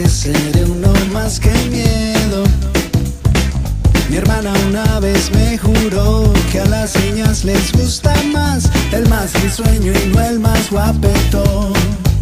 seré uno más que miedo. Mi hermana una vez me juró que a las niñas les gusta más el más risueño y no el más guapetón.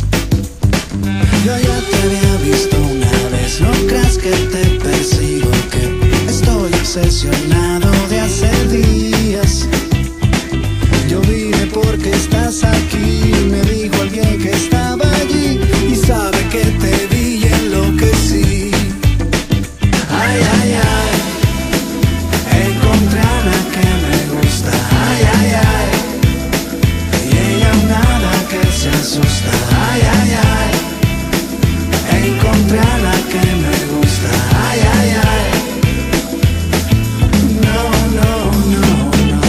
Yo ya te había visto una vez, no creas que te persigo, que estoy obsesionado de hace días. Yo vine porque estás aquí, me dijo alguien que estaba allí y sabe que te vi y enloquecí. Ay, ay, ay, encontré a la que me gusta. Ay, ay, ay, y ella nada que se asusta. Ay, ay, ay, encontré a la que me gusta. Ay, ay, ay, no, no, no, no.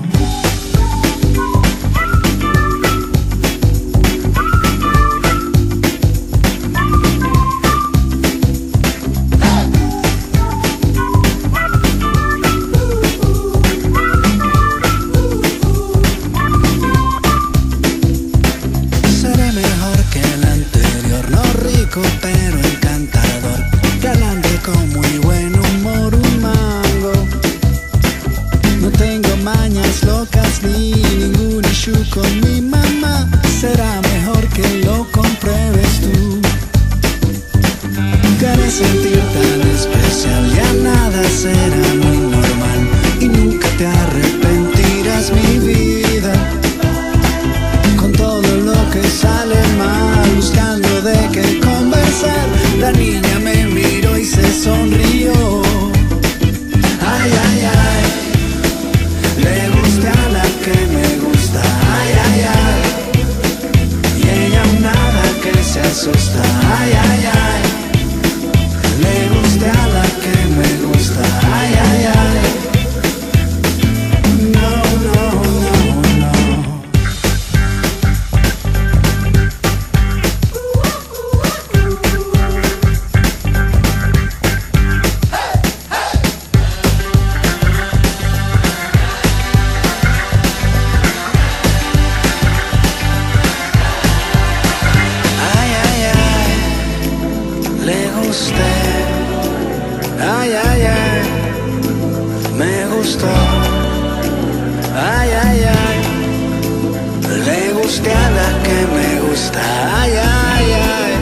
Seré mejor que el anterior, no rico pero encantador, galante con muy buen humor, un mango. No tengo mañas locas ni ningún issue con mi mamá. Será mejor que lo compruebes tú. Te haré sentir tan especial, ya nada será muy normal y nunca te arrepentirás, mi vida. Con todo lo que sale mal, buscando de qué conversar, la niña me miró y se sonrió. Ay, ay, ay, le gusta a la que me gusta. Ay, ay, ay, y ella nada que se asusta. Ay, ay, ay, le gusta a la que me gusta. Ay, ay, ay, no, no, no, no. Ay, ay, ay, le gusté. Ay, ay, ay, me gustó. Ay, ay, ay, le gusté a la que me gusta. Ay, ay, ay.